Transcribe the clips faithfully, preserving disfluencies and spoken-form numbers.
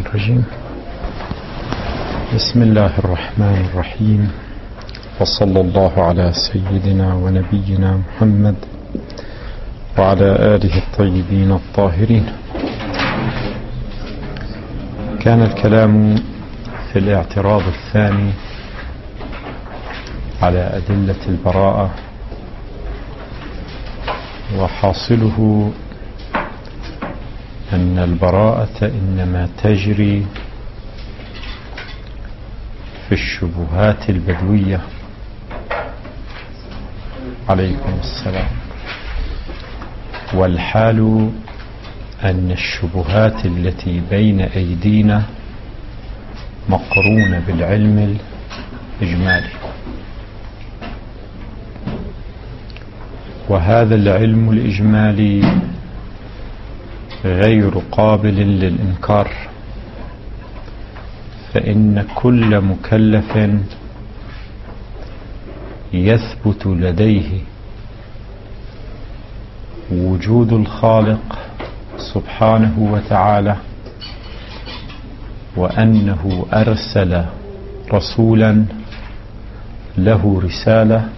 الرجيم. بسم الله الرحمن الرحيم، وصلى الله على سيدنا ونبينا محمد وعلى آله الطيبين الطاهرين. كان الكلام في الاعتراض الثاني على أدلة البراءة، وحاصله أن البراءة إنما تجري في الشبهات البدوية. عليكم السلام. والحال أن الشبهات التي بين أيدينا مقرونة بالعلم الإجمالي، وهذا العلم الإجمالي غير قابل للإنكار، فإن كل مكلف يثبت لديه وجود الخالق سبحانه وتعالى، وأنه أرسل رسولا له رسالة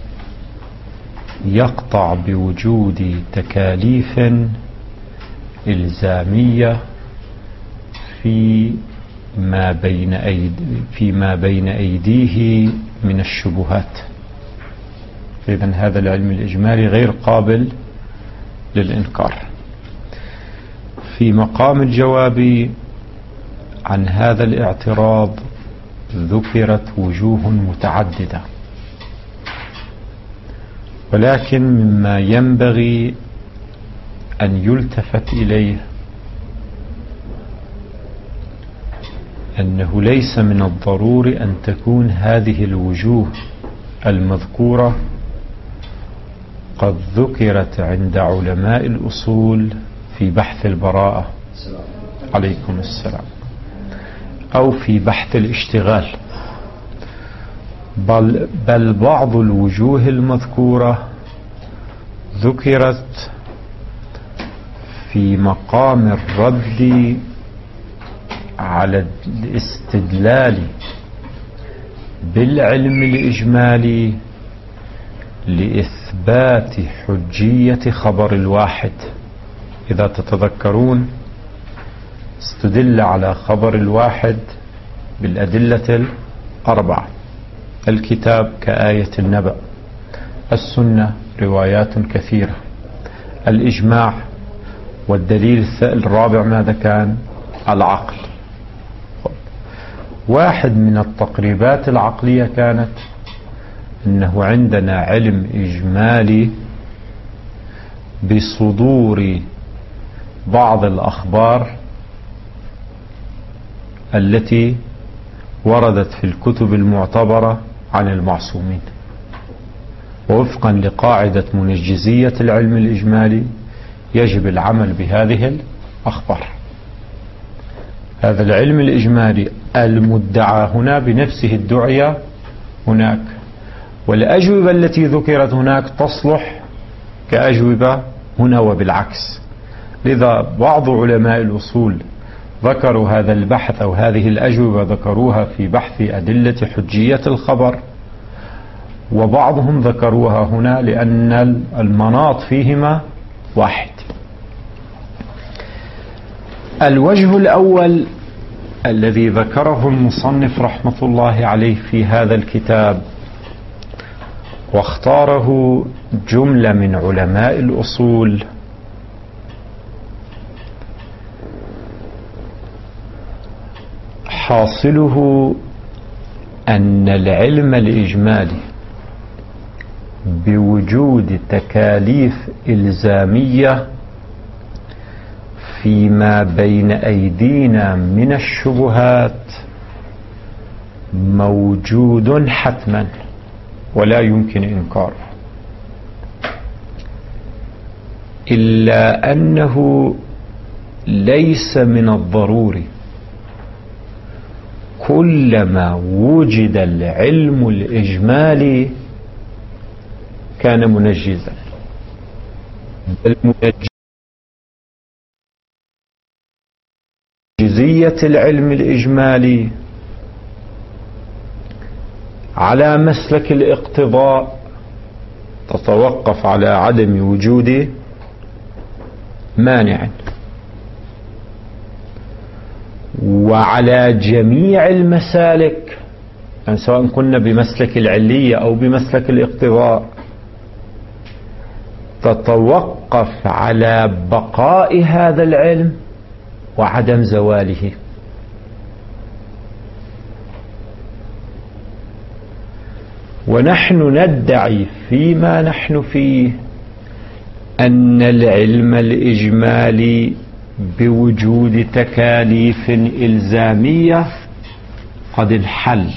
يقطع بوجود تكاليف إلزامية في ما بين أيدي فيما بين أيديه من الشبهات. إذن هذا العلم الإجمالي غير قابل للإنكار. في مقام الجواب عن هذا الاعتراض ذكرت وجوه متعددة، ولكن مما ينبغي أن يلتفت إليه أنه ليس من الضروري أن تكون هذه الوجوه المذكورة قد ذكرت عند علماء الأصول في بحث البراءة، عليكم السلام، أو في بحث الاشتغال، بل, بل بعض الوجوه المذكورة ذكرت في مقام الرد على الاستدلال بالعلم الإجمالي لإثبات حجية خبر الواحد. إذا تتذكرون استدل على خبر الواحد بالأدلة الأربعة: الكتاب كآية النبأ، السنة روايات كثيرة، الإجماع، والدليل الرابع ماذا كان؟ العقل. واحد من التقريبات العقلية كانت أنه عندنا علم إجمالي بصدور بعض الأخبار التي وردت في الكتب المعتبرة عن المعصومين، ووفقا لقاعدة منجزية العلم الإجمالي يجب العمل بهذه الأخبار. هذا العلم الإجمالي المدعى هنا بنفسه ادعي هناك، والأجوبة التي ذكرت هناك تصلح كأجوبة هنا وبالعكس. لذا بعض علماء الأصول ذكروا هذا البحث أو هذه الأجوبة ذكروها في بحث أدلة حجية الخبر، وبعضهم ذكروها هنا لأن المناط فيهما واحد. الوجه الأول الذي ذكره المصنف رحمة الله عليه في هذا الكتاب، واختاره جملة من علماء الأصول، حاصله أن العلم الإجمالي بوجود تكاليف إلزامية فيما بين أيدينا من الشبهات موجود حتما ولا يمكن إنكاره، إلا أنه ليس من الضروري كلما وجد العلم الإجمالي كان منجزا، بل تجزية العلم الإجمالي على مسلك الاقتضاء تتوقف على عدم وجود مانع، وعلى جميع المسالك يعني سواء كنا بمسلك العلية أو بمسلك الاقتضاء تتوقف على بقاء هذا العلم وعدم زواله. ونحن ندعي فيما نحن فيه أن العلم الإجمالي بوجود تكاليف إلزامية قد انحل،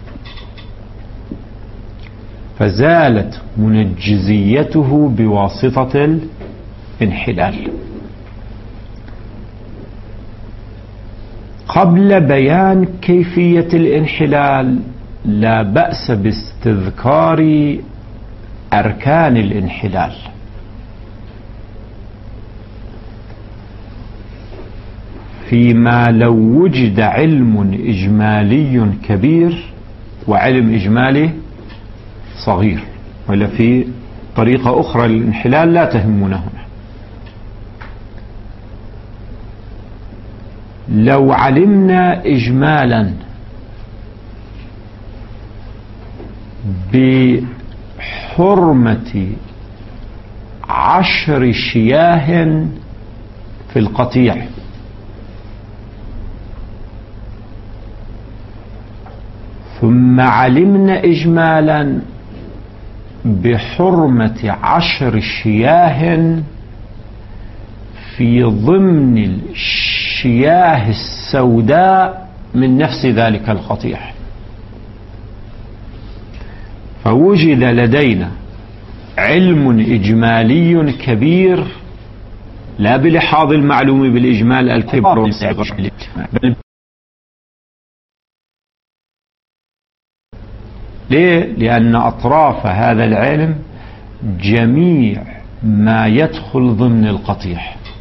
فزالت منجزيته بواسطة الانحلال. قبل بيان كيفية الانحلال لا بأس باستذكار أركان الانحلال. فيما لو وجد علم إجمالي كبير وعلم إجمالي صغير، ولا في طريقة أخرى للانحلال لا تهمنا هنا. لو علمنا إجمالا بحرمة عشر شياه في القطيع، ثم علمنا إجمالا بحرمة عشر شياه في ضمن الشياه السوداء من نفس ذلك القطيع، فوجد لدينا علم إجمالي كبير لا بلحاظ المعلوم بالإجمال الكبر، ليه؟ لأن أطراف هذا العلم جميع ما يدخل ضمن القطيع.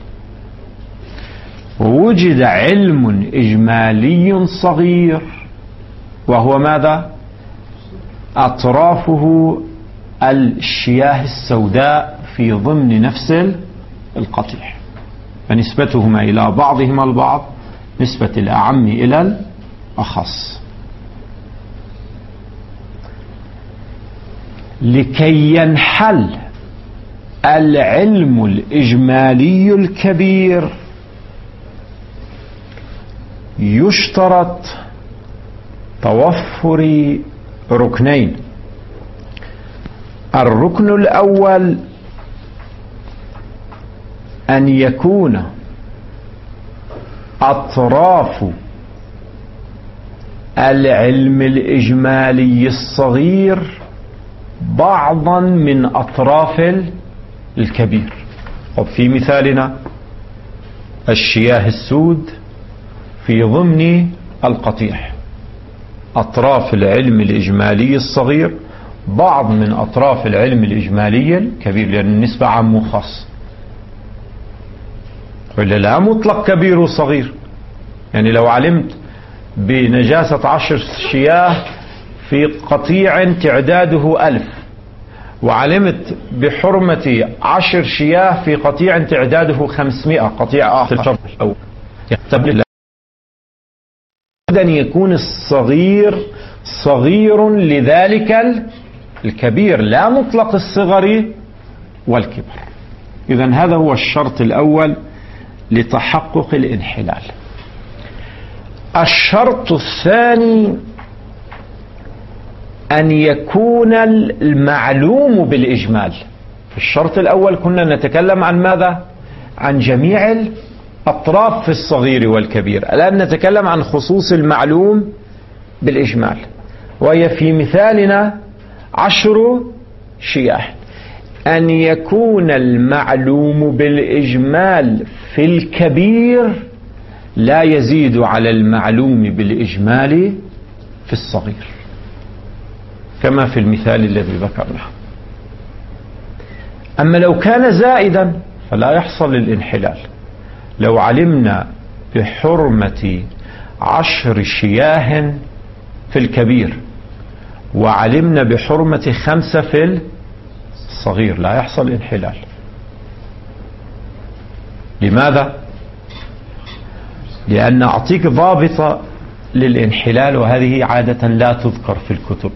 ووجد علم إجمالي صغير وهو ماذا؟ أطرافه الشياه السوداء في ضمن نفس القطيع، فنسبتهما إلى بعضهما البعض نسبة الأعم إلى الأخص. لكي ينحل العلم الإجمالي الكبير يشترط توفر ركنين. الركن الأول أن يكون أطراف العلم الإجمالي الصغير بعضا من أطراف الكبير. وفي مثالنا الشياه السود في ضمن القطيع، أطراف العلم الإجمالي الصغير بعض من أطراف العلم الإجمالي الكبير، لأن النسبة عام وخاص، ولا لا مطلق كبير وصغير. يعني لو علمت بنجاسة عشر شياه في قطيع تعداده ألف، وعلمت بحرمة عشر شياه في قطيع تعداده خمسمائة، قطيع آخر، أو أن يكون الصغير صغير لذلك الكبير، لا مطلق الصغر والكبر. إذن هذا هو الشرط الأول لتحقق الانحلال. الشرط الثاني أن يكون المعلوم بالإجمال. في الشرط الأول كنا نتكلم عن ماذا؟ عن جميع الأطراف في الصغير والكبير. الآن نتكلم عن خصوص المعلوم بالإجمال، وهي في مثالنا عشر شياه. أن يكون المعلوم بالإجمال في الكبير لا يزيد على المعلوم بالإجمال في الصغير، كما في المثال الذي ذكرناه. أما لو كان زائدا فلا يحصل الانحلال. لو علمنا بحرمة عشر شياه في الكبير، وعلمنا بحرمة خمسة في الصغير، لا يحصل انحلال. لماذا؟ لأن أعطيك ضابطة للانحلال، وهذه عادة لا تذكر في الكتب.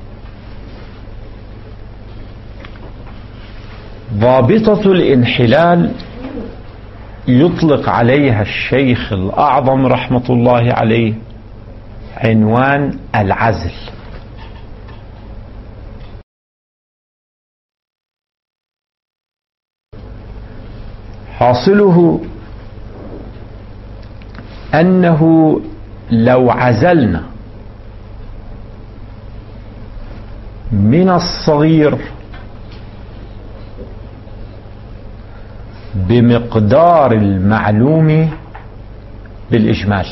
ضابطة الانحلال يطلق عليها الشيخ الأعظم رحمة الله عليه عنوان العزل. حاصله أنه لو عزلنا من الصغير بمقدار المعلوم بالإجمال،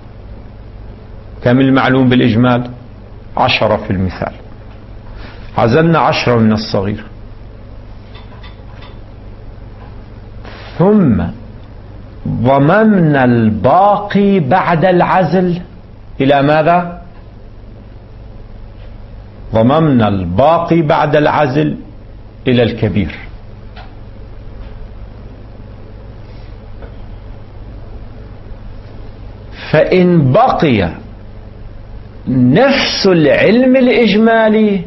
كم المعلوم بالإجمال؟ عشرة في المثال، عزلنا عشرة من الصغير، ثم ضممنا الباقي بعد العزل إلى ماذا؟ ضممنا الباقي بعد العزل إلى الكبير. فإن بقي نفس العلم الإجمالي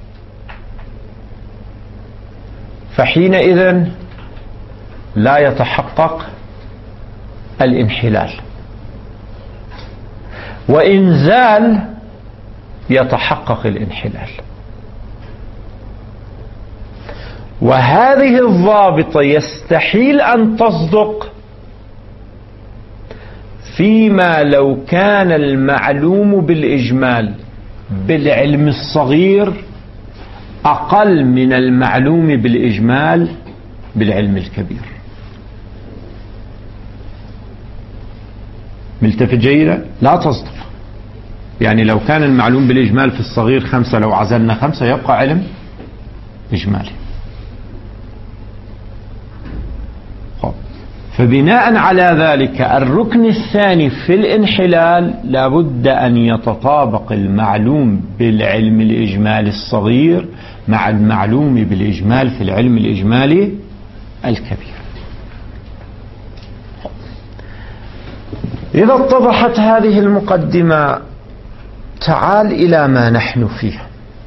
فحينئذ لا يتحقق الانحلال، وإن زال يتحقق الانحلال. وهذه الضابطة يستحيل أن تصدق فيما لو كان المعلوم بالإجمال بالعلم الصغير أقل من المعلوم بالإجمال بالعلم الكبير. ملتفت جيدا؟ لا تصدق. يعني لو كان المعلوم بالإجمال في الصغير خمسة، لو عزلنا خمسة يبقى علم إجمالي. فبناء على ذلك الركن الثاني في الانحلال لابد أن يتطابق المعلوم بالعلم الإجمالي الصغير مع المعلوم بالإجمال في العلم الإجمالي الكبير. إذا اتضحت هذه المقدمة تعال إلى ما نحن فيه.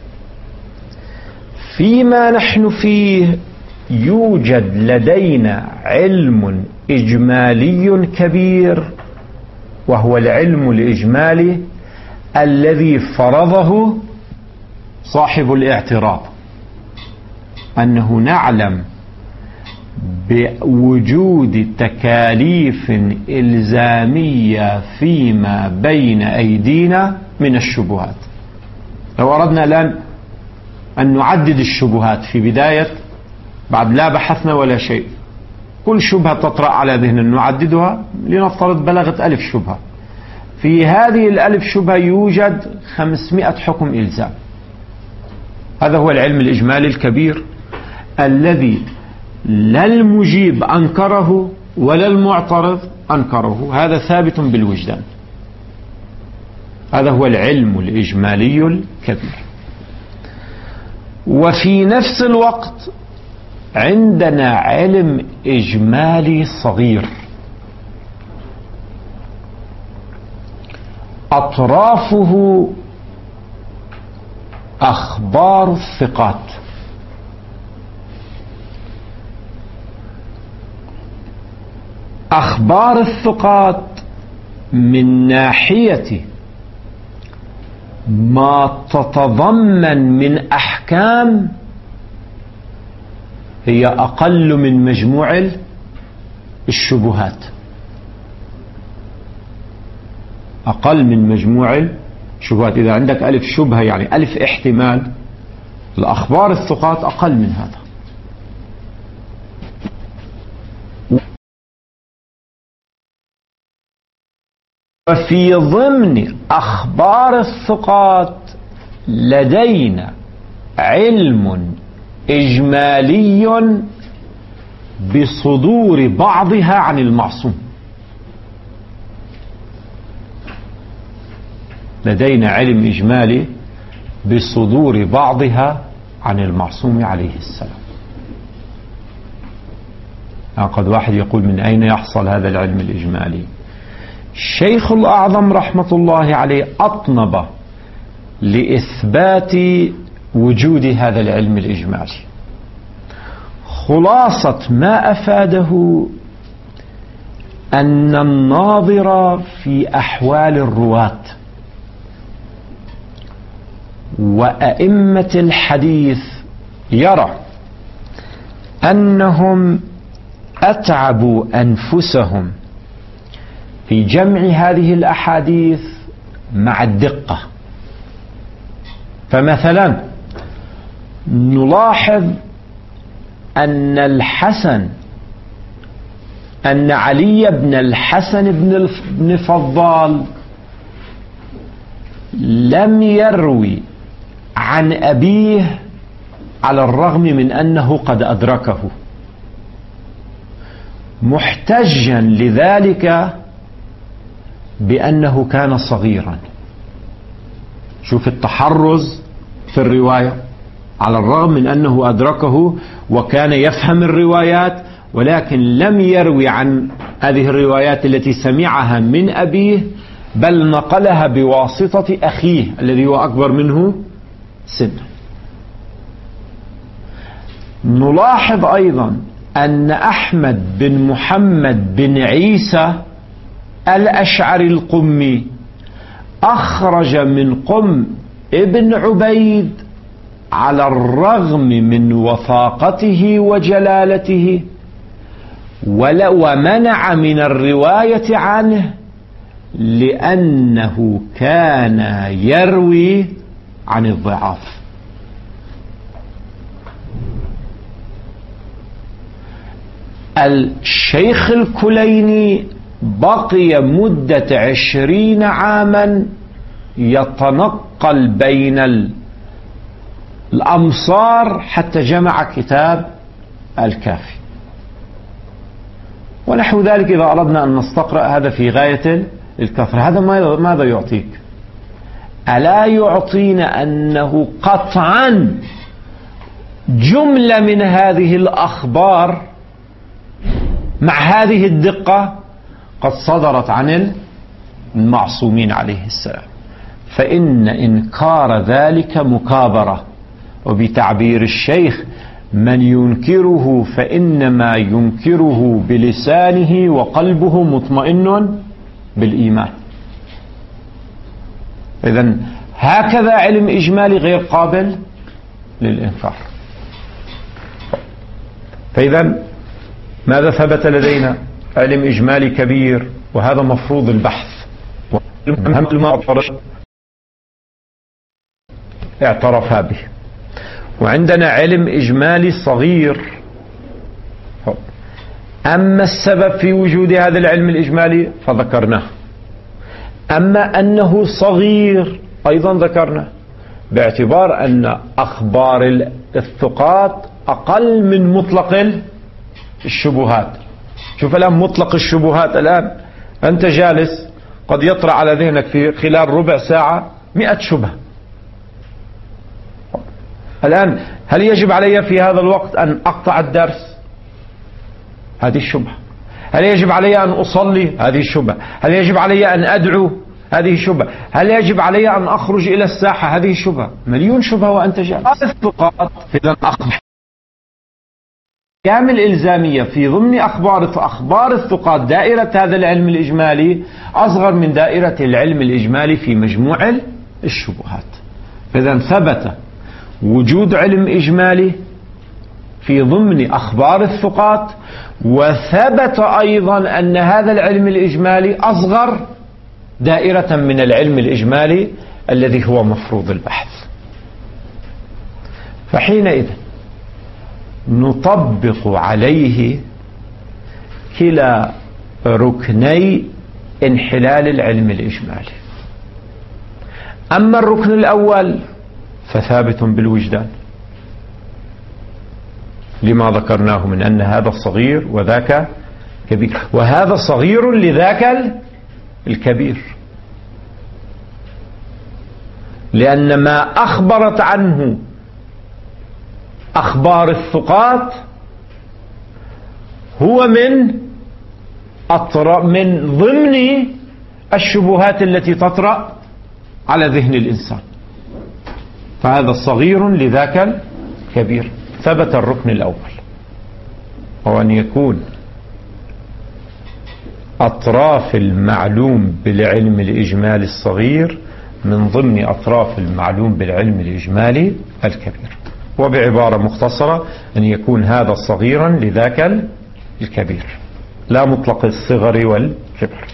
فيما نحن فيه يوجد لدينا علم إجمالي كبير، وهو العلم الإجمالي الذي فرضه صاحب الاعتراض، أنه نعلم بوجود تكاليف إلزامية فيما بين أيدينا من الشبهات. لو أردنا الآن أن نعدد الشبهات في بداية، بعد لا بحثنا ولا شيء، كل شبهة تطرأ على ذهننا نعددها، لنفترض بلغت ألف شبهة، في هذه الألف شبهة يوجد خمسمائة حكم إلزام. هذا هو العلم الإجمالي الكبير الذي لا المجيب أنكره ولا المعترض أنكره، هذا ثابت بالوجدان. هذا هو العلم الإجمالي الكبير. وفي نفس الوقت عندنا علم إجمالي صغير أطرافه أخبار الثقات. أخبار الثقات من ناحية ما تتضمن من أحكام هي أقل من مجموع الشبهات، أقل من مجموع الشبهات. إذا عندك ألف شبهة يعني ألف احتمال، الأخبار الثقات أقل من هذا. وفي ضمن أخبار الثقات لدينا علم إجمالي بصدور بعضها عن المعصوم. لدينا علم إجمالي بصدور بعضها عن المعصوم عليه السلام. يعني قد واحد يقول من أين يحصل هذا العلم الإجمالي؟ الشيخ الأعظم رحمة الله عليه أطنب لإثبات وجود هذا العلم الإجمالي. خلاصة ما أفاده أن الناظر في أحوال الرواة وأئمة الحديث يرى أنهم أتعبوا أنفسهم في جمع هذه الأحاديث مع الدقة. فمثلا نلاحظ أن الحسن أن علي بن الحسن بن فضال لم يروي عن أبيه على الرغم من أنه قد أدركه، محتجا لذلك بأنه كان صغيرا. شوف التحرز في الرواية، على الرغم من أنه أدركه وكان يفهم الروايات، ولكن لم يروي عن هذه الروايات التي سمعها من أبيه، بل نقلها بواسطة أخيه الذي هو أكبر منه سنا. نلاحظ أيضا أن أحمد بن محمد بن عيسى الأشعري القمي أخرج من قم ابن عبيد على الرغم من وثاقته وجلالته، ومنع من الرواية عنه لأنه كان يروي عن الضعاف. الشيخ الكليني بقي مدة عشرين عاما يتنقل بين الأمصار حتى جمع كتاب الكافي ونحو ذلك. إذا أردنا أن نستقرأ هذا في غاية الكثرة، هذا ماذا يعطيك؟ ألا يعطينا أنه قطعا جملة من هذه الأخبار مع هذه الدقة قد صدرت عن المعصومين عليه السلام، فإن إنكار ذلك مكابرة. وبتعبير الشيخ: من ينكره فإنما ينكره بلسانه وقلبه مطمئن بالإيمان. إذن هكذا علم إجمالي غير قابل للإنكار. فإذا ماذا ثبت لدينا؟ علم إجمالي كبير، وهذا مفروض البحث، اعترف به. وعندنا علم إجمالي صغير. أما السبب في وجود هذا العلم الإجمالي فذكرناه، أما أنه صغير أيضا ذكرناه، باعتبار أن أخبار الثقات أقل من مطلق الشبهات. شوف الآن مطلق الشبهات، الآن أنت جالس قد يطرأ على ذهنك في خلال ربع ساعة مئة شبهة. الآن هل يجب علي في هذا الوقت أن أقطع الدرس؟ هذه الشبهة. هل يجب علي أن أصلي؟ هذه الشبهة. هل يجب علي أن أدعو؟ هذه الشبهة. هل يجب علي أن أخرج إلى الساحة؟ هذه الشبهة. مليون شبهة وأنت جالس. الثقات إذا أخبار كامل إلزامية في ضمن أخبار أخبار الثقات. دائرة هذا العلم الإجمالي أصغر من دائرة العلم الإجمالي في مجموع الشبهات. إذا ثبت وجود علم إجمالي في ضمن أخبار الثقات، وثبت أيضا أن هذا العلم الإجمالي أصغر دائرة من العلم الإجمالي الذي هو مفروض البحث. فحينئذ نطبق عليه كلا ركني انحلال العلم الإجمالي. أما الركن الأول فثابت بالوجدان، لما ذكرناه من أن هذا صغير وذاك كبير، وهذا صغير لذاك الكبير. لأن ما أخبرت عنه أخبار الثقات هو من من ضمن الشبهات التي تطرأ على ذهن الإنسان. فهذا صغير لذاك الكبير. ثبت الركن الأول، هو أن يكون أطراف المعلوم بالعلم الإجمالي الصغير من ضمن أطراف المعلوم بالعلم الإجمالي الكبير. وبعبارة مختصرة أن يكون هذا صغيرا لذاك الكبير، لا مطلق الصغر والكبر.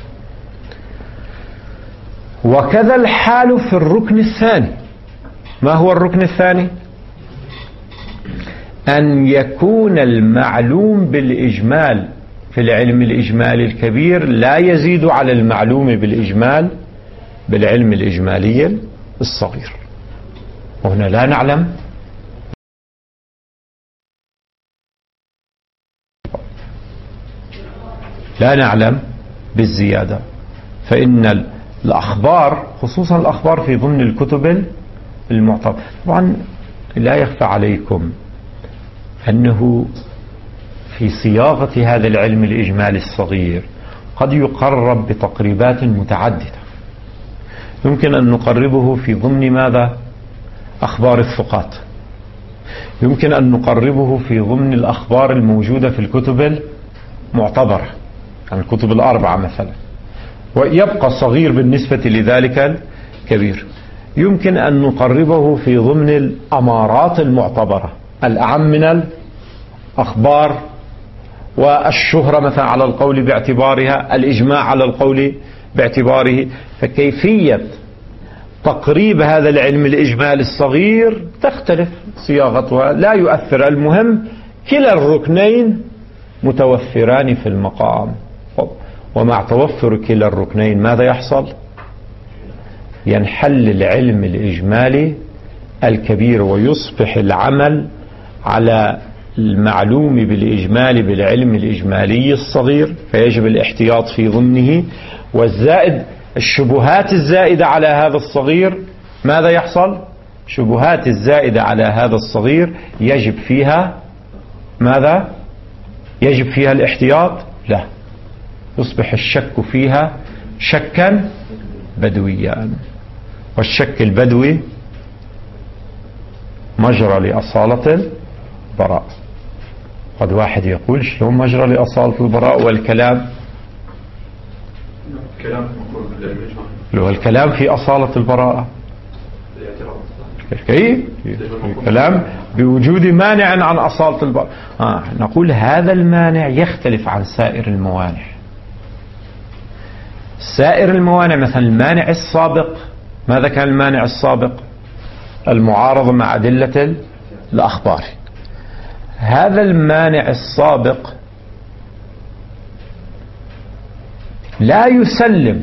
وكذا الحال في الركن الثاني. ما هو الركن الثاني؟ أن يكون المعلوم بالإجمال في العلم الإجمالي الكبير لا يزيد على المعلوم بالإجمال بالعلم الإجمالي الصغير. وهنا لا نعلم لا نعلم بالزيادة. فإن الأخبار، خصوصا الأخبار في ضمن الكتب المعتبرة، طبعا لا يخفى عليكم أنه في صياغة هذا العلم الإجمالي الصغير قد يقرب بتقريبات متعددة. يمكن أن نقربه في ضمن ماذا؟ أخبار الثقات. يمكن أن نقربه في ضمن الأخبار الموجودة في الكتب المعتبرة، يعني الكتب الأربعة مثلا، ويبقى صغير بالنسبة لذلك الكبير. يمكن أن نقربه في ضمن الأمارات المعتبرة، الأعم من الأخبار والشهرة مثلا على القول باعتبارها، الإجماع على القول باعتباره. فكيفية تقريب هذا العلم الإجمالي الصغير تختلف صياغتها، لا يؤثر. المهم كلا الركنين متوفران في المقام. ومع توفر كلا الركنين ماذا يحصل؟ ينحل العلم الإجمالي الكبير ويصبح العمل على المعلوم بالإجمال بالعلم الإجمالي الصغير، فيجب الاحتياط في ضمنه. والزائد الشبهات الزائدة على هذا الصغير ماذا يحصل؟ شبهات الزائدة على هذا الصغير يجب فيها ماذا؟ يجب فيها الاحتياط؟ لا، يصبح الشك فيها شكا بدويا. والشك البدوي مجرى لأصالة البراء. قد واحد يقول شلون مجرى لأصالة البراء والكلام؟ لو الكلام في أصالة البراءة، كيف الكلام بوجود مانع عن أصالة البراءة. آه نقول هذا المانع يختلف عن سائر الموانع. سائر الموانع مثلا المانع السابق، ماذا كان المانع السابق؟ المعارضة مع أدلة الأخبار. هذا المانع السابق لا يسلم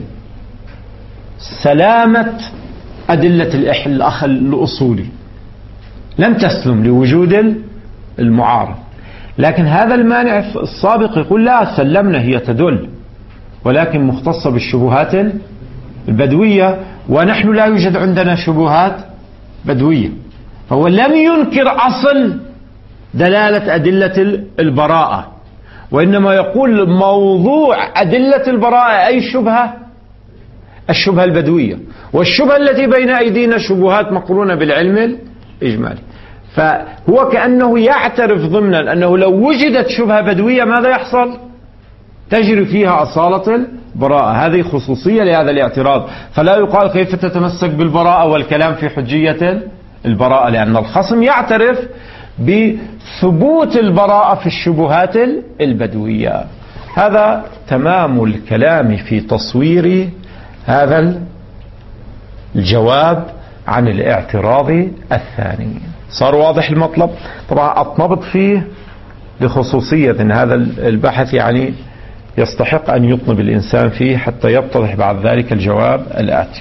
سلامة أدلة الأخ الأصولي، لم تسلم لوجود المعارض. لكن هذا المانع السابق يقول لا، سلمنا، هي تدل، ولكن مختصة بالشبهات البدوية، ونحن لا يوجد عندنا شبهات بدوية. فهو لم ينكر أصل دلالة أدلة البراءة، وإنما يقول موضوع أدلة البراءة أي شبهة؟ الشبهة البدوية، والشبهة التي بين أيدينا شبهات مقرونة بالعلم الإجمالي. فهو كأنه يعترف ضمنا أنه لو وجدت شبهة بدوية ماذا يحصل؟ تجري فيها أصالة البراءة. هذه خصوصية لهذا الاعتراض. فلا يقال كيف تتمسك بالبراءة والكلام في حجية البراءة، لأن الخصم يعترف بثبوت البراءة في الشبهات البدوية. هذا تمام الكلام في تصوير هذا الجواب عن الاعتراض الثاني. صار واضح المطلب؟ طبعا أطنبط فيه لخصوصية إن هذا البحث يعني يستحق أن يطنب الإنسان فيه حتى يتضح بعد ذلك الجواب الآتي.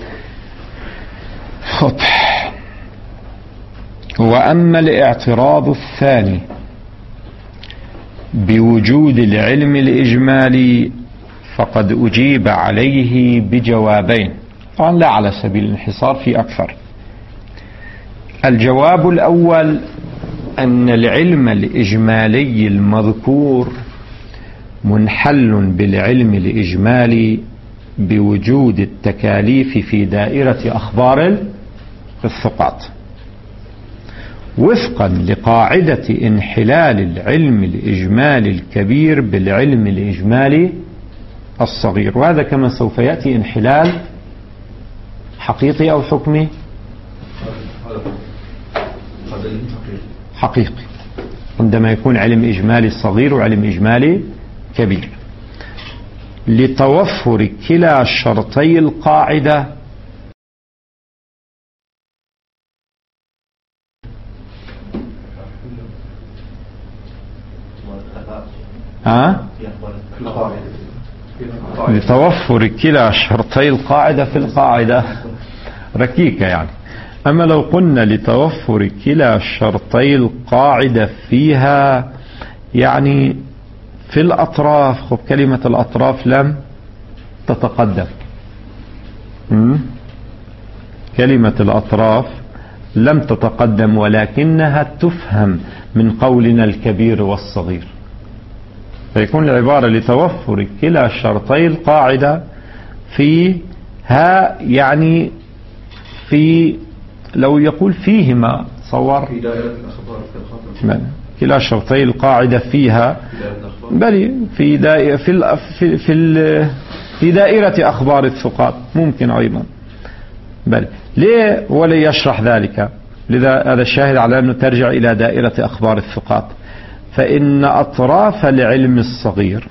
وأما الاعتراض الثاني بوجود العلم الإجمالي فقد أجيب عليه بجوابين، طبعا لا على سبيل الانحصار، في أكثر. الجواب الأول أن العلم الإجمالي المذكور منحل بالعلم الإجمالي بوجود التكاليف في دائرة أخبار الثقات، وفقا لقاعدة انحلال العلم الإجمالي الكبير بالعلم الإجمالي الصغير. وهذا كما سوف يأتي انحلال حقيقي أو حكمي؟ حقيقي، عندما يكون علم إجمالي صغير وعلم إجمالي كبير، لتوفر كلا شرطي القاعدة ها؟ لتوفر كلا شرطي القاعدة في القاعدة ركيكة يعني. أما لو قلنا لتوفر كلا شرطي القاعدة فيها، يعني في الأطراف، خب كلمة الأطراف لم تتقدم، كلمة الأطراف لم تتقدم، ولكنها تفهم من قولنا الكبير والصغير، فيكون العبارة لتوفر كلا شرطي القاعدة فيها، يعني في، لو يقول فيهما صور في دائرة الأخبار في كلا شرطي القاعدة فيها، بل في دائرة في في في, في دائرة أخبار الثقات ممكن أيضا، بل ليه ولا يشرح ذلك. لذا هذا الشاهد على أنه ترجع إلى دائرة أخبار الثقات. فإن أطراف العلم الصغير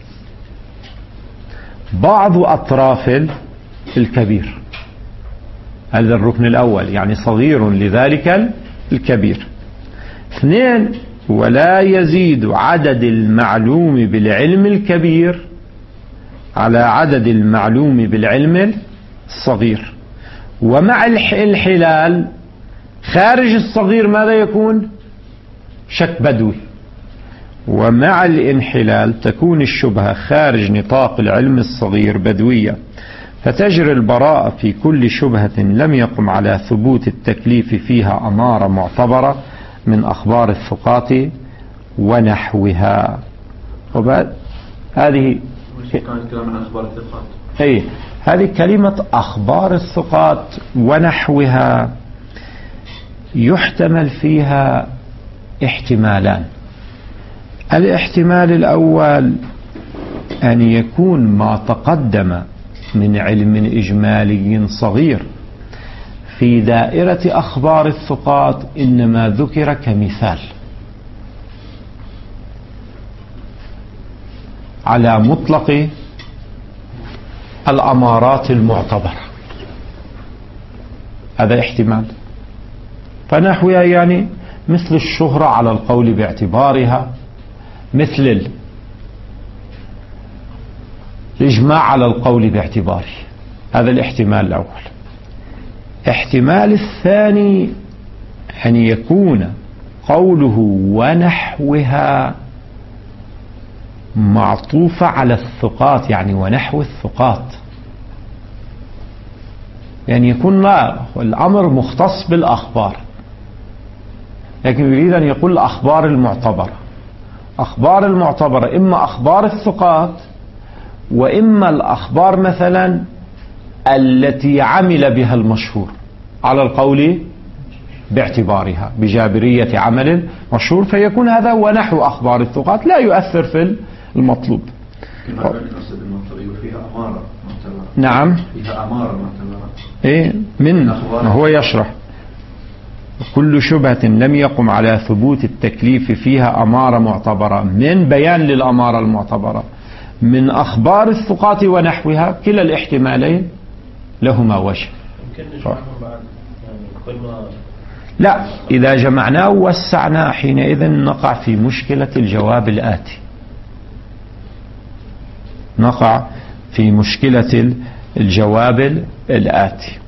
بعض أطراف الكبير، هذا الركن الأول، يعني صغير لذلك الكبير. اثنين، ولا يزيد عدد المعلوم بالعلم الكبير على عدد المعلوم بالعلم الصغير. ومع الحلال خارج الصغير ماذا يكون؟ شك بدوي. ومع الانحلال تكون الشبهة خارج نطاق العلم الصغير بدوية، فتجري البراءة في كل شبهة لم يقم على ثبوت التكليف فيها أمارة معتبرة من أخبار الثقات ونحوها. وبعد هذه كلام عن أخبار الثقات، أي هذه كلمة أخبار الثقات ونحوها يحتمل فيها احتمالان. الاحتمال الأول أن يكون ما تقدم من علم إجمالي صغير في دائرة أخبار الثقات إنما ذكر كمثال على مطلق الأمارات المعتبرة، هذا احتمال. فنحوها يعني مثل الشهرة على القول باعتبارها، مثل الإجماع على القول باعتباره، هذا الاحتمال الأول. احتمال الثاني أن يكون قوله ونحوها معطوفة على الثقات، يعني ونحو الثقات، يعني يكون لا الأمر مختص بالأخبار، لكن يريد أن يقول الأخبار المعتبرة. أخبار المعتبرة إما أخبار الثقات، وإما الأخبار مثلا التي عمل بها المشهور على القول باعتبارها بجابرية عمل مشهور، فيكون هذا ونحو أخبار الثقات، لا يؤثر في المطلوب. فيها أمارة معتبرة. نعم، فيها أمارة معتبرة. إيه من ما هو يشرح كل شبهة لم يقم على ثبوت التكليف فيها أمارة معتبرة، من بيان للأمارة المعتبرة من أخبار الثقات ونحوها، كلا الاحتمالين لهما وجه. لا، إذا جمعناه ووسعناه حينئذ نقع في مشكلة الجواب الآتي، نقع في مشكلة الجواب الآتي.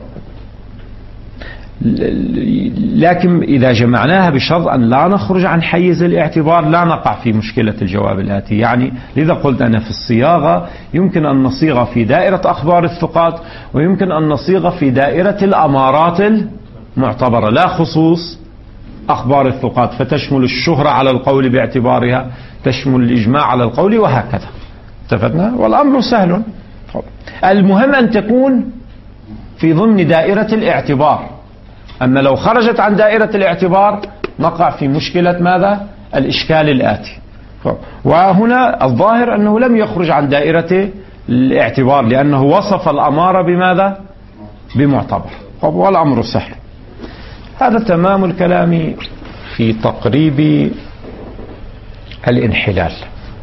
لكن إذا جمعناها بشرط أن لا نخرج عن حيز الاعتبار لا نقع في مشكلة الجواب الآتي. يعني لذا قلت أنا في الصياغة يمكن أن نصيغ في دائرة أخبار الثقات، ويمكن أن نصيغ في دائرة الأمارات معتبرة، لا خصوص أخبار الثقات، فتشمل الشهرة على القول باعتبارها، تشمل الإجماع على القول، وهكذا. اتفقنا؟ والأمر سهل. المهم أن تكون في ضمن دائرة الاعتبار. أما لو خرجت عن دائرة الاعتبار نقع في مشكلة ماذا؟ الإشكال الآتي. وهنا الظاهر أنه لم يخرج عن دائرة الاعتبار، لأنه وصف الأمارة بماذا؟ بمعتبر. والأمر سهل. هذا تمام الكلام في تقريب الانحلال.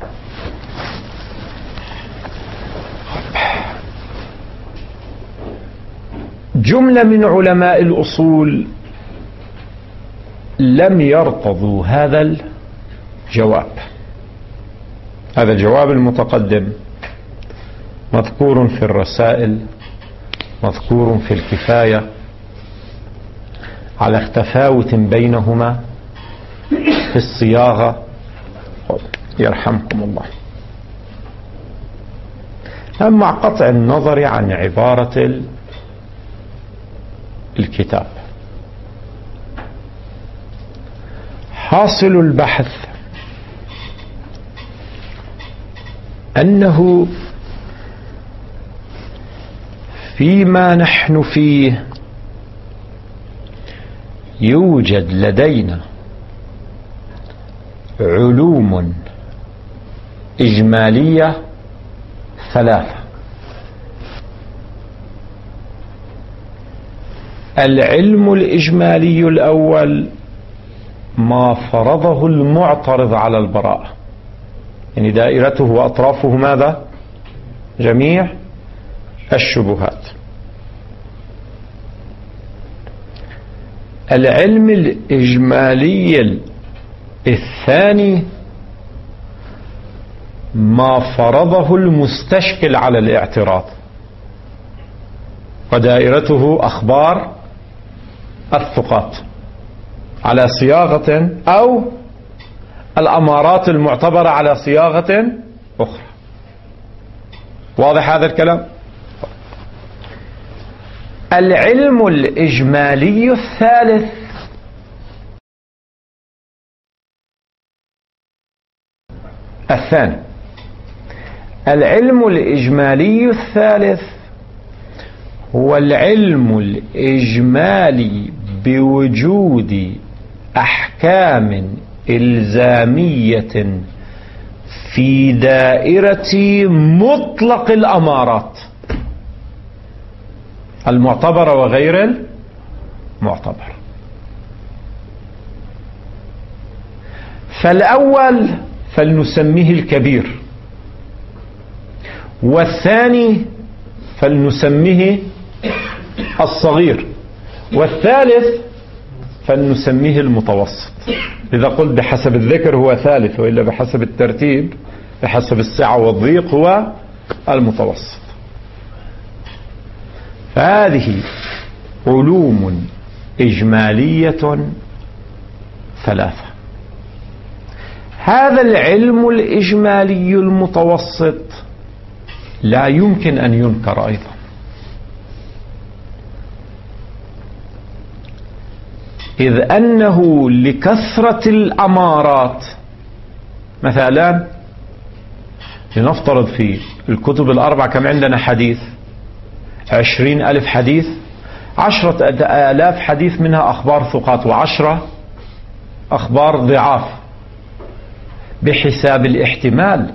جملة من علماء الأصول لم يرتضوا هذا الجواب. هذا الجواب المتقدم مذكور في الرسائل، مذكور في الكفاية، على تفاوت بينهما في الصياغة. يرحمكم الله. مع قطع النظر عن عبارة الكتاب، حاصل البحث أنه فيما نحن فيه يوجد لدينا علوم إجمالية ثلاثة. العلم الإجمالي الأول ما فرضه المعترض على البراءة، يعني دائرته وأطرافه ماذا؟ جميع الشبهات. العلم الإجمالي الثاني ما فرضه المستشكل على الاعتراض، ودائرته أخبار الثقات على صياغة، أو الأمارات المعتبرة على صياغة أخرى. واضح هذا الكلام؟ العلم الإجمالي الثالث الثاني العلم الإجمالي الثالث هو العلم الإجمالي بوجود أحكام إلزامية في دائرة مطلق الأمارات المعتبرة وغير المعتبر. فالأول فلنسميه الكبير، والثاني فلنسميه الصغير، والثالث فلنسميه المتوسط. إذا قلت بحسب الذكر هو ثالث، وإلا بحسب الترتيب بحسب السعة والضيق هو المتوسط. فهذه علوم إجمالية ثلاثة. هذا العلم الإجمالي المتوسط لا يمكن أن ينكر أيضا، إذ أنه لكثرة الأمارات. مثلا لنفترض في الكتب الأربع كم عندنا حديث؟ عشرين ألف حديث، عشرة آلاف حديث منها أخبار ثقات، وعشرة أخبار ضعاف بحساب الاحتمال.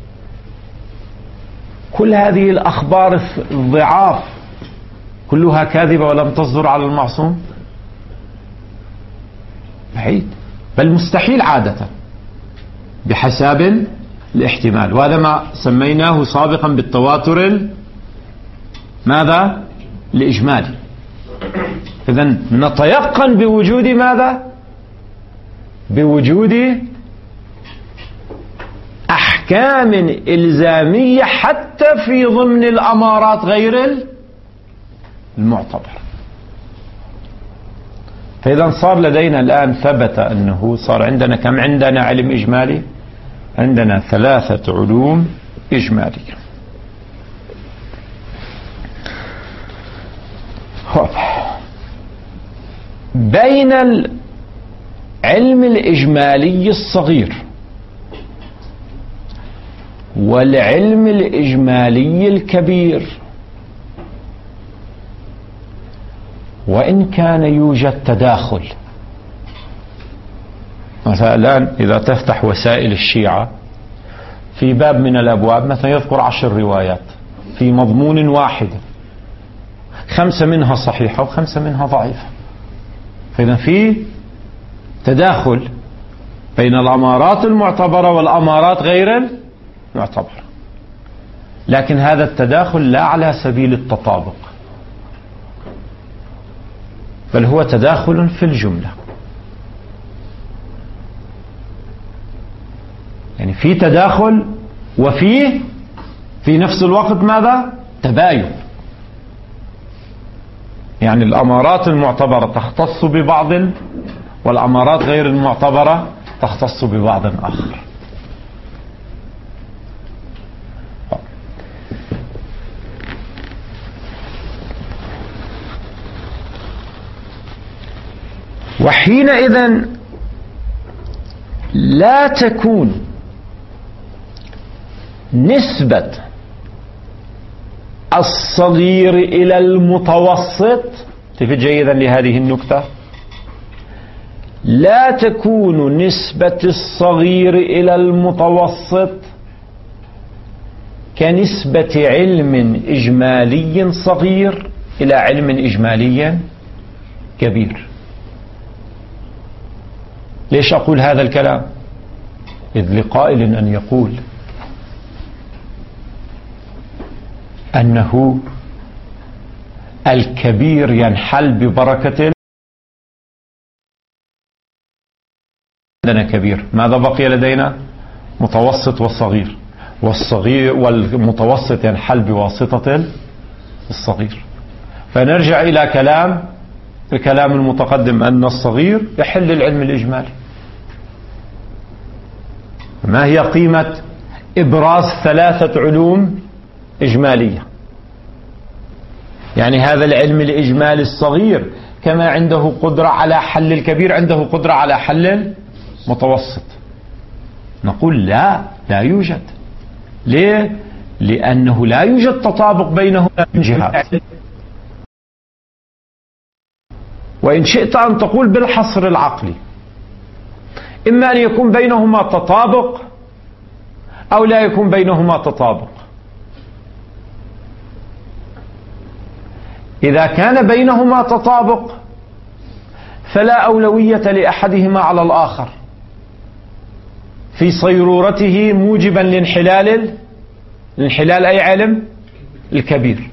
كل هذه الأخبار الضعاف كلها كاذبة ولم تصدر على المعصوم؟ بعيد، بل مستحيل عادة بحساب الاحتمال. وهذا ما سميناه سابقا بالتواتر ماذا؟ الإجمالي. إذن نتيقن بوجود ماذا؟ بوجود أحكام إلزامية حتى في ضمن الأمارات غير المعتبر. فإذا صار لدينا الآن ثبت أنه صار عندنا كم عندنا علم إجمالي؟ عندنا ثلاثة علوم إجمالية. بين العلم الإجمالي الصغير والعلم الإجمالي الكبير، وإن كان يوجد تداخل. مثلا الآن إذا تفتح وسائل الشيعة في باب من الأبواب مثلا يذكر عشر روايات في مضمون واحد، خمسة منها صحيحة وخمسة منها ضعيفة، فإذا في تداخل بين الأمارات المعتبرة والأمارات غير المعتبرة، لكن هذا التداخل لا على سبيل التطابق، بل هو تداخل في الجملة. يعني في تداخل وفيه في نفس الوقت ماذا؟ تباين. يعني الأمارات المعتبرة تختص ببعض والأمارات غير المعتبرة تختص ببعض آخر. وحينئذ لا تكون نسبة الصغير إلى المتوسط، تفيد جيدا لهذه النكتة، لا تكون نسبة الصغير إلى المتوسط كنسبة علم إجمالي صغير إلى علم إجمالي كبير. ليش أقول هذا الكلام؟ إذ لقائل أن يقول أنه الكبير ينحل ببركة لنا كبير، ماذا بقي لدينا؟ متوسط والصغير، والصغير والمتوسط ينحل بواسطة الصغير. فنرجع إلى كلام الكلام المتقدم أن الصغير يحل العلم الإجمالي. ما هي قيمة إبراز ثلاثة علوم إجمالية؟ يعني هذا العلم الإجمالي الصغير كما عنده قدرة على حل الكبير عنده قدرة على حل المتوسط. نقول لا، لا يوجد. ليه؟ لأنه لا يوجد تطابق بينهما من جهات. وإن شئت أن تقول بالحصر العقلي، إما أن يكون بينهما تطابق أو لا يكون بينهما تطابق. إذا كان بينهما تطابق فلا أولوية لأحدهما على الآخر في صيرورته موجبا لانحلال الانحلال أي علم الكبير.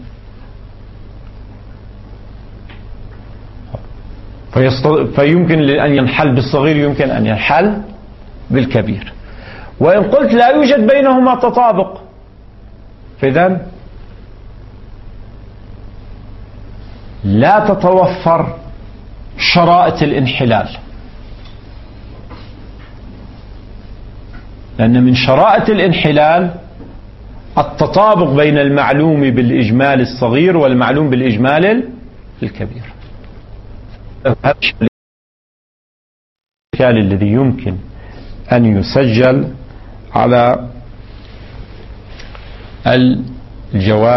فيمكن أن ينحل بالصغير، يمكن أن ينحل بالكبير. وإن قلت لا يوجد بينهما تطابق، فإذن لا تتوفر شرائط الانحلال، لأن من شرائط الانحلال التطابق بين المعلوم بالإجمال الصغير والمعلوم بالإجمال الكبير. هذا الإشكال الذي يمكن أن يسجل على الجواب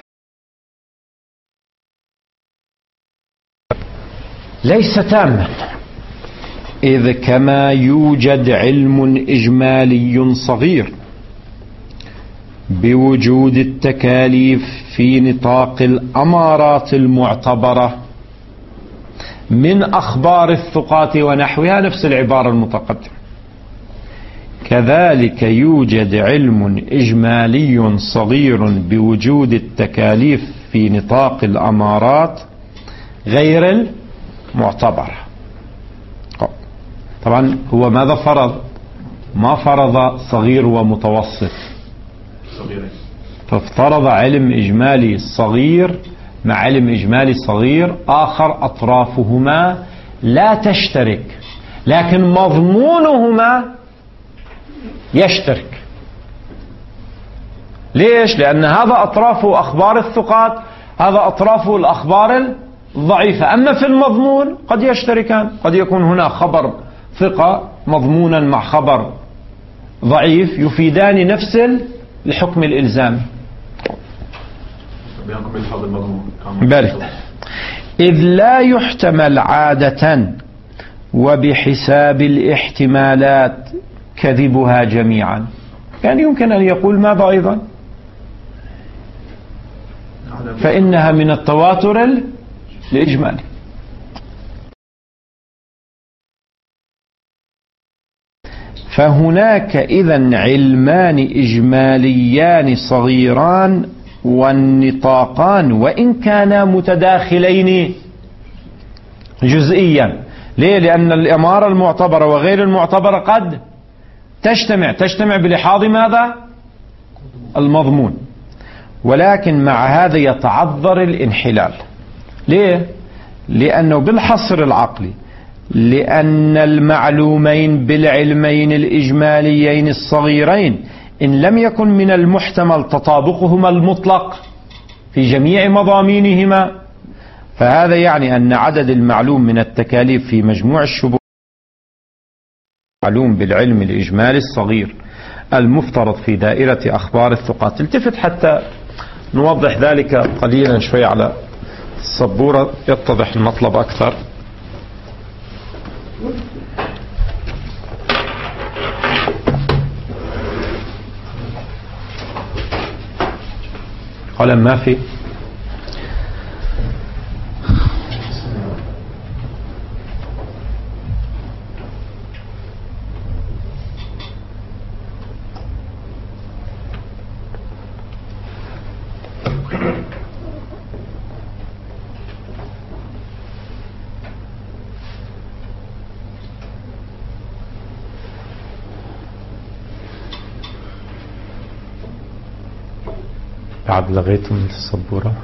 ليس تاما، إذ كما يوجد علم إجمالي صغير بوجود التكاليف في نطاق الأمارات المعتبرة من أخبار الثقات ونحوها، نفس العبارة المتقدمة، كذلك يوجد علم إجمالي صغير بوجود التكاليف في نطاق الأمارات غير المعتبرة. طبعا هو ماذا فرض؟ ما فرض صغير ومتوسط، فافترض علم إجمالي صغير مع علم إجمالي صغير آخر أطرافهما لا تشترك لكن مضمونهما يشترك. ليش؟ لأن هذا أطرافه أخبار الثقات، هذا أطرافه الأخبار ضعيفة. أما في المضمون قد يشتركان، قد يكون هنا خبر ثقة مضمونا مع خبر ضعيف يفيدان نفس الحكم الإلزامي. بارد. إذ لا يحتمل عادة وبحساب الاحتمالات كذبها جميعا. يعني يمكن أن يقول ماذا أيضا؟ فإنها من التواتر الإجمالي. فهناك إذن علمان إجماليان صغيران والنطاقان وإن كانا متداخلين جزئيا. ليه؟ لأن الأمارة المعتبرة وغير المعتبرة قد تجتمع تجتمع بلحاظ ماذا؟ المضمون. ولكن مع هذا يتعذر الانحلال. ليه؟ لأنه بالحصر العقلي، لأن المعلومين بالعلمين الإجماليين الصغيرين إن لم يكن من المحتمل تطابقهما المطلق في جميع مضامينهما، فهذا يعني أن عدد المعلوم من التكاليف في مجموع الشبهات معلوم بالعلم الإجمالي الصغير المفترض في دائرة أخبار الثقات. التفت حتى نوضح ذلك قليلا شوي على السبورة يتضح المطلب أكثر. قلم ما في؟ بعد لغيته من السبورة.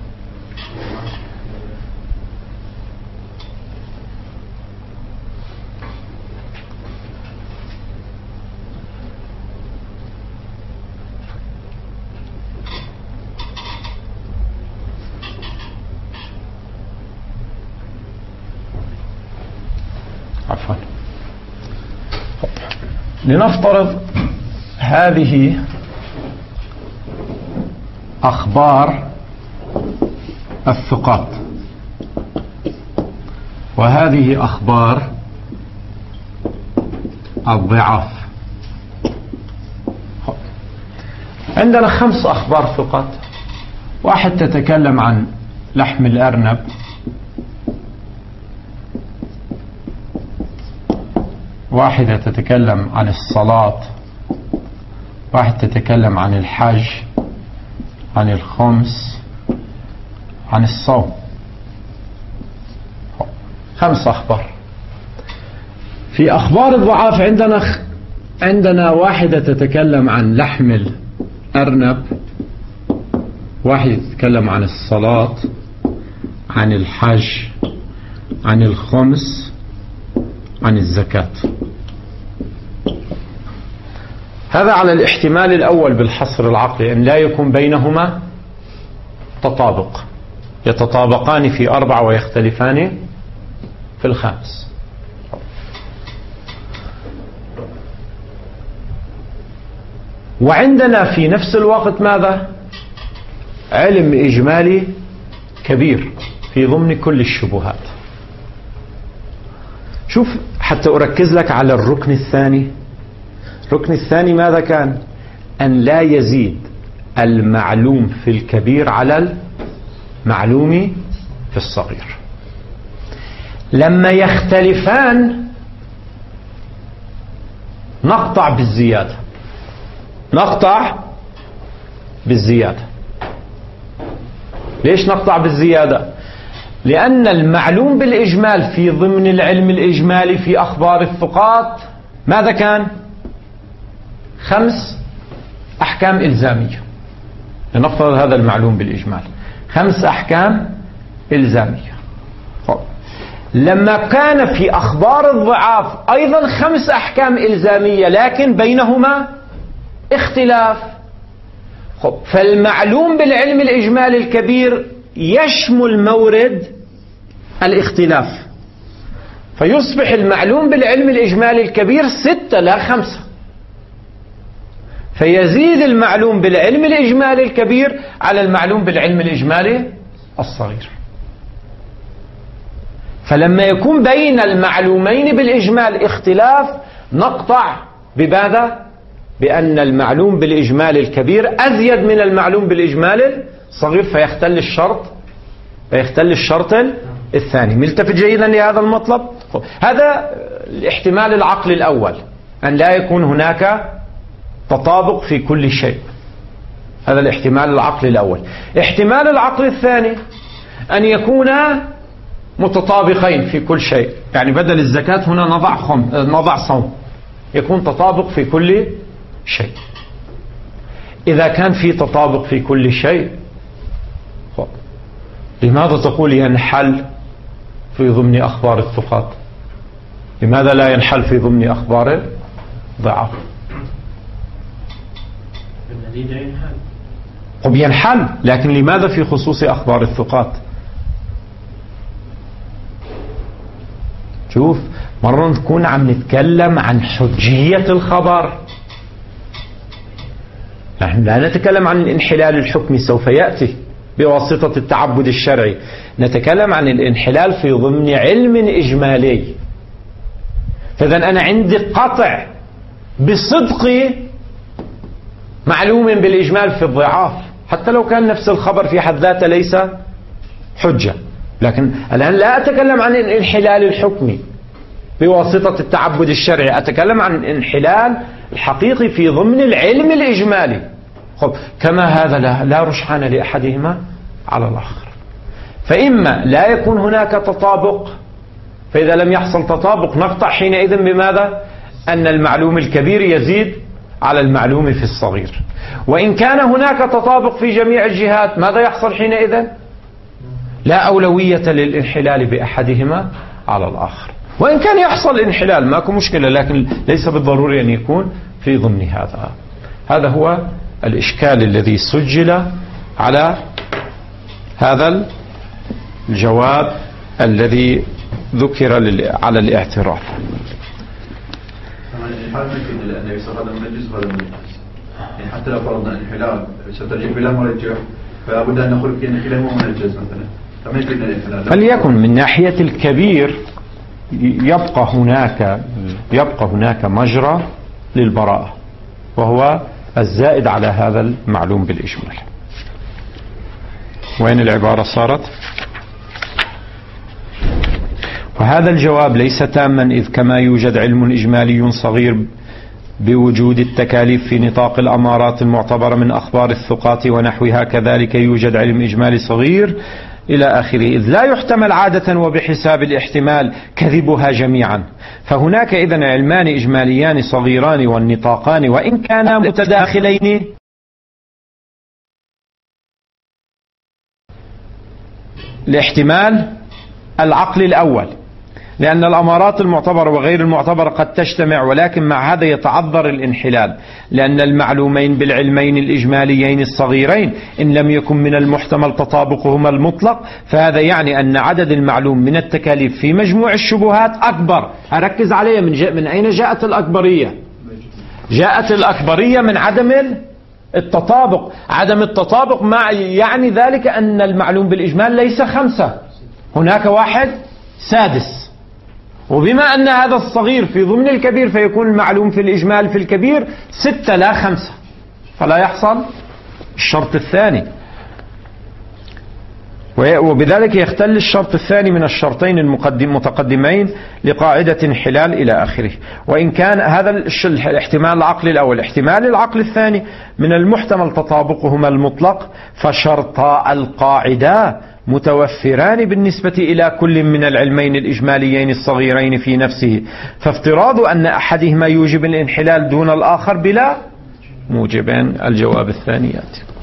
عفوا. لنفترض هذه أخبار الثقات وهذه أخبار الضعاف. عندنا خمس أخبار ثقات. واحد تتكلم عن لحم الأرنب، واحدة تتكلم عن الصلاة، واحد تتكلم عن الحج، عن الخمس، عن الصوم. خمس أخبار. في أخبار الضعاف عندنا خ... عندنا واحدة تتكلم عن لحم الأرنب، واحدة تتكلم عن الصلاة، عن الحج، عن الخمس، عن الزكاة. هذا على الاحتمال الأول بالحصر العقلي أن لا يكون بينهما تطابق، يتطابقان في أربعة ويختلفان في الخامس. وعندنا في نفس الوقت ماذا؟ علم إجمالي كبير في ضمن كل الشبهات. شوف حتى أركز لك على الركن الثاني. الركن الثاني ماذا كان؟ أن لا يزيد المعلوم في الكبير على المعلوم في الصغير. لما يختلفان نقطع بالزيادة، نقطع بالزيادة. ليش نقطع بالزيادة؟ لأن المعلوم بالإجمال في ضمن العلم الإجمالي في أخبار الثقات ماذا كان؟ خمس أحكام إلزامية. لنفترض هذا المعلوم بالإجمال خمس أحكام إلزامية. لما كان في أخبار الضعاف أيضا خمس أحكام إلزامية لكن بينهما اختلاف. فالمعلوم بالعلم الإجمالي الكبير يشمل مورد الاختلاف، فيصبح المعلوم بالعلم الإجمالي الكبير ستة لا خمسة، فيزيد المعلوم بالعلم الإجمالي الكبير على المعلوم بالعلم الإجمالي الصغير. فلما يكون بين المعلومين بالإجمال اختلاف نقطع بماذا؟ بأن المعلوم بالإجمال الكبير أزيد من المعلوم بالإجمال الصغير، فيختل الشرط فيختل الشرط الثاني. ملتفت جيدا لهذا المطلب؟ هذا الاحتمال العقلي الأول، أن لا يكون هناك تطابق في كل شيء. هذا الاحتمال العقلي الأول. احتمال العقل الثاني أن يكونا متطابقين في كل شيء، يعني بدل الزكاة هنا نضع خم نضع صوم، يكون تطابق في كل شيء. إذا كان في تطابق في كل شيء، لماذا تقول ينحل في ضمن أخبار الثقات؟ لماذا لا ينحل في ضمن أخبار الضعاف؟ طب ينحل، لكن لماذا في خصوص أخبار الثقات؟ شوف، مرة نكون عم نتكلم عن حجية الخبر، نحن لا نتكلم عن الانحلال الحكمي، سوف يأتي بواسطة التعبد الشرعي. نتكلم عن الانحلال في ضمن علم إجمالي. فإذا أنا عندي قطع بصدق معلوم بالإجمال في الضعاف، حتى لو كان نفس الخبر في حد ذاته ليس حجة. لكن الآن لا أتكلم عن الانحلال الحكمي بواسطة التعبد الشرعي، أتكلم عن الانحلال الحقيقي في ضمن العلم الإجمالي. خب، كما هذا لا, لا رجحان لأحدهما على الآخر. فإما لا يكون هناك تطابق، فإذا لم يحصل تطابق نقطع حينئذ بماذا؟ أن المعلوم الكبير يزيد على المعلوم في الصغير. وإن كان هناك تطابق في جميع الجهات، ماذا يحصل حينئذ؟ لا أولوية للانحلال بأحدهما على الآخر. وإن كان يحصل انحلال ماكو مشكلة، لكن ليس بالضروري أن يكون في ضمن هذا. هذا هو الإشكال الذي سجل على هذا الجواب الذي ذكر على الاعتراف. النبي صلى الله عليه وسلم منجز ولا منجز، يعني حتى لو فرضنا الانحلال سترجع بلا مرجع، فلابد أن نقول في الانحلال مو منجز مثلا، فما يمكن الانحلال. فليكن من ناحية الكبير يبقى هناك يبقى هناك مجرى للبراءة، وهو الزائد على هذا المعلوم بالإجمال. وين العبارة صارت؟ وهذا الجواب ليس تاما، إذ كما يوجد علم إجمالي صغير بوجود التكاليف في نطاق الأمارات المعتبرة من أخبار الثقات ونحوها، كذلك يوجد علم إجمالي صغير إلى آخره، إذ لا يحتمل عادة وبحساب الاحتمال كذبها جميعا. فهناك إذن علمان إجماليان صغيران والنطاقان وإن كانا متداخلين الاحتمال العقل الأول، لأن الأمارات المعتبرة وغير المعتبرة قد تجتمع، ولكن مع هذا يتعذر الانحلال، لأن المعلومين بالعلمين الإجماليين الصغيرين إن لم يكن من المحتمل تطابقهما المطلق، فهذا يعني أن عدد المعلوم من التكاليف في مجموع الشبهات أكبر. أركز عليه، من, جاء من أين جاءت الأكبرية؟ جاءت الأكبرية من عدم التطابق. عدم التطابق مع يعني ذلك أن المعلوم بالإجمال ليس خمسة، هناك واحد سادس، وبما أن هذا الصغير في ضمن الكبير فيكون المعلوم في الإجمال في الكبير ستة لا خمسة، فلا يحصل الشرط الثاني، وبذلك يختل الشرط الثاني من الشرطين المتقدمين لقاعدة انحلال إلى آخره. وإن كان هذا الاحتمال العقل الأول، احتمال العقل الثاني من المحتمل تطابقهما المطلق، فشرطا القاعدة متوفران بالنسبة إلى كل من العلمين الإجماليين الصغيرين في نفسه، فافتراض أن أحدهما يوجب الانحلال دون الآخر بلا موجبين. الجواب الثاني يأتي.